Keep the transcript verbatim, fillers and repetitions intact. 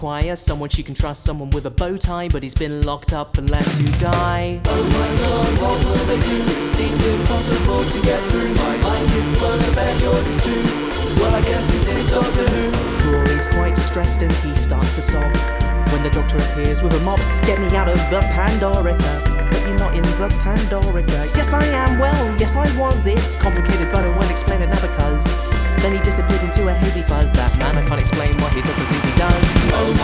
Require someone she can trust, someone with a bow tie, but he's been locked up and left to die. Oh my god, what will they do? Seems impossible to get through. My mind is blown up and yours is too. Well, I guess this is Doctor Who. Rory's quite distressed and he starts to sob when the Doctor appears with a mop. Get me out of the Pandorica. But you're not in the Pandorica. Yes, I am. Well, yes, I was. It's complicated, but I won't explain it now because then he disappeared into a hazy fuzz. That man, I can't explain what he does and things he does. Oh